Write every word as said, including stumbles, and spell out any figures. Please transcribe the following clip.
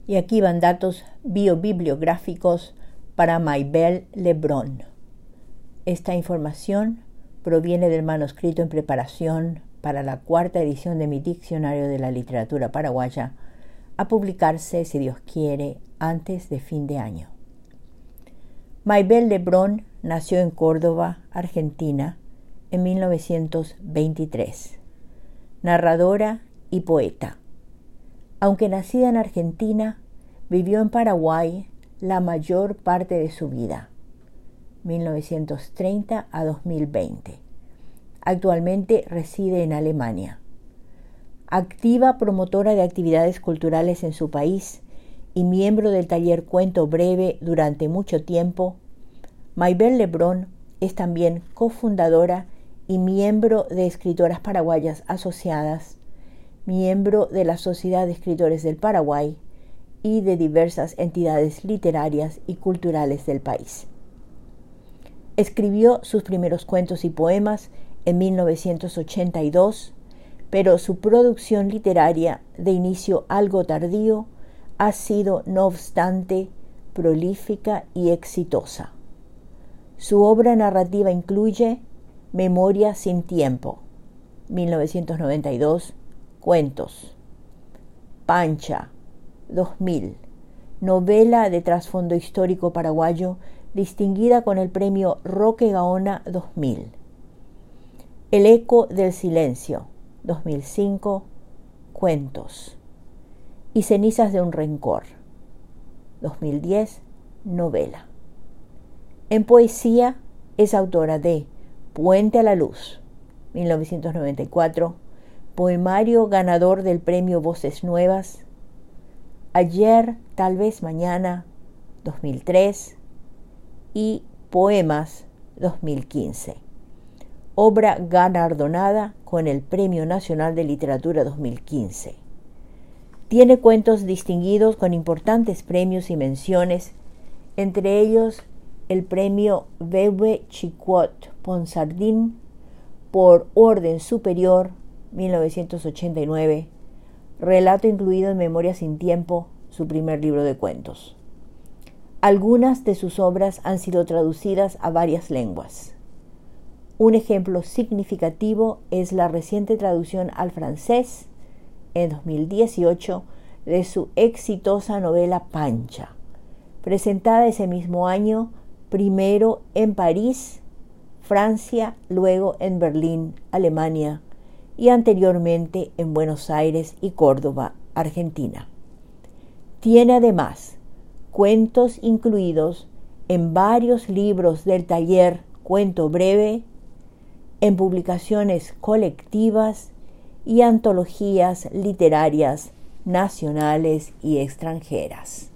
Y aquí van datos biobibliográficos para Maybelle Lebrun. Esta información proviene del manuscrito en preparación para la cuarta edición de mi Diccionario de la Literatura Paraguaya, a publicarse, si Dios quiere, antes de fin de año. Maybelle Lebrun nació en Córdoba, Argentina, en mil novecientos veintitrés. Narradora y poeta. Aunque nacida en Argentina, vivió en Paraguay la mayor parte de su vida, mil novecientos treinta a dos mil veinte. Actualmente reside en Alemania. Activa promotora de actividades culturales en su país y miembro del taller Cuento Breve durante mucho tiempo, Maybelle Lebrun es también cofundadora y miembro de Escritoras Paraguayas Asociadas, miembro de la Sociedad de Escritores del Paraguay y de diversas entidades literarias y culturales del país. Escribió sus primeros cuentos y poemas en mil novecientos ochenta y dos, pero su producción literaria, de inicio algo tardío, ha sido, no obstante, prolífica y exitosa. Su obra narrativa incluye Memoria sin tiempo, mil novecientos noventa y dos, Cuentos, Pancha, dos mil, novela de trasfondo histórico paraguayo distinguida con el premio Roque Gaona dos mil. El eco del silencio, dos mil cinco, Cuentos. Y Cenizas de un rencor, dos mil diez, novela. En poesía es autora de Puente a la Luz, mil novecientos noventa y cuatro, poemario ganador del premio Voces Nuevas, Ayer, tal vez mañana, dos mil tres, y Poemas, dos mil quince. Obra galardonada con el Premio Nacional de Literatura dos mil quince. Tiene cuentos distinguidos con importantes premios y menciones, entre ellos el premio Beuve Chicuot Ponsardín por Orden Superior, mil novecientos ochenta y nueve, relato incluido en Memoria sin tiempo, su primer libro de cuentos. Algunas de sus obras han sido traducidas a varias lenguas. Un ejemplo significativo es la reciente traducción al francés, en dos mil dieciocho, de su exitosa novela Pancha, presentada ese mismo año, primero en París, Francia, luego en Berlín, Alemania, y anteriormente en Buenos Aires y Córdoba, Argentina. Tiene además cuentos incluidos en varios libros del taller Cuento Breve, en publicaciones colectivas y antologías literarias nacionales y extranjeras.